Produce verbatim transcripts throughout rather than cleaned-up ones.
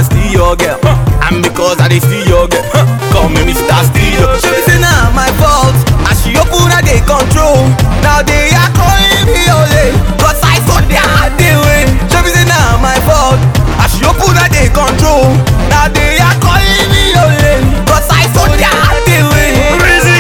and steal your girl. And because I dey steal your girl, come make me start steal your. She be say na my fault, as she open I dey control. Now they are calling me ole, cause I saw their heart dey way. She be say na my fault, as she open I dey control. Now they are calling me ole, cause I saw their heart dey way. Crazy.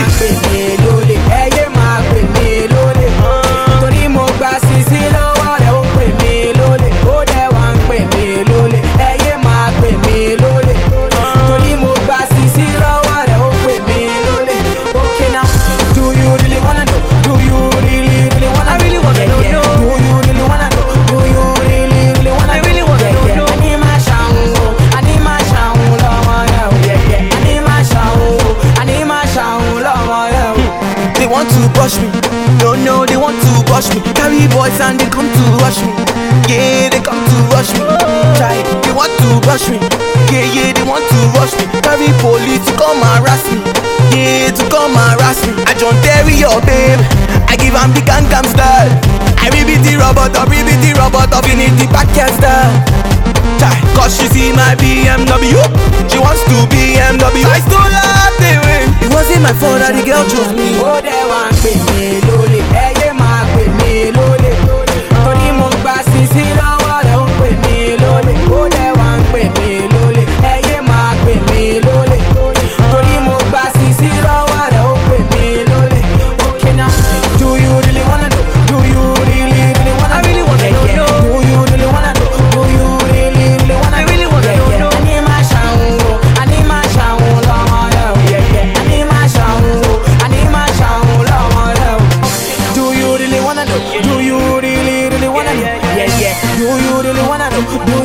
Want to push me, no no, they want to push me. Carry boys and they come to rush me, yeah, they come to rush me. Try, they want to rush me, yeah yeah, they want to rush me. Carry police to come harass me, yeah, to come harass me. I John Terry your babe, I give am the Gangnam style. I will be the robot, I will be the robot of in the backyard style. Try, cause she see my B M W, she wants to B M W. I stole her the way. It wasn't my fault that the girl chose me. Oh, they want pay me lole, eh, yeah, ma pay me lole. Tony mo gba sisi lọ́wọ́ rẹ̀ ó pay me lole. Oh, they want pay me lole, eh, yeah, ma pay me lole. Tony mo gba sisi lọ́wọ́ rẹ̀ ó pay me lole. Okay now, do you really wanna know? Do you really, really wanna know? I really wanna know. Yeah. Do you really wanna know? Do you really, really wanna know? I really wanna yeah, know. Yeah. I need my shower, I need my shower, lọ́wọ́ rẹ̀ ó. Yeah, yeah. I need my shower, I need my shower, lọ́wọ́ rẹ̀ ó. Do you really wanna know? Do you really, really wanna know? Yeah, yeah. Do you really wanna know? Do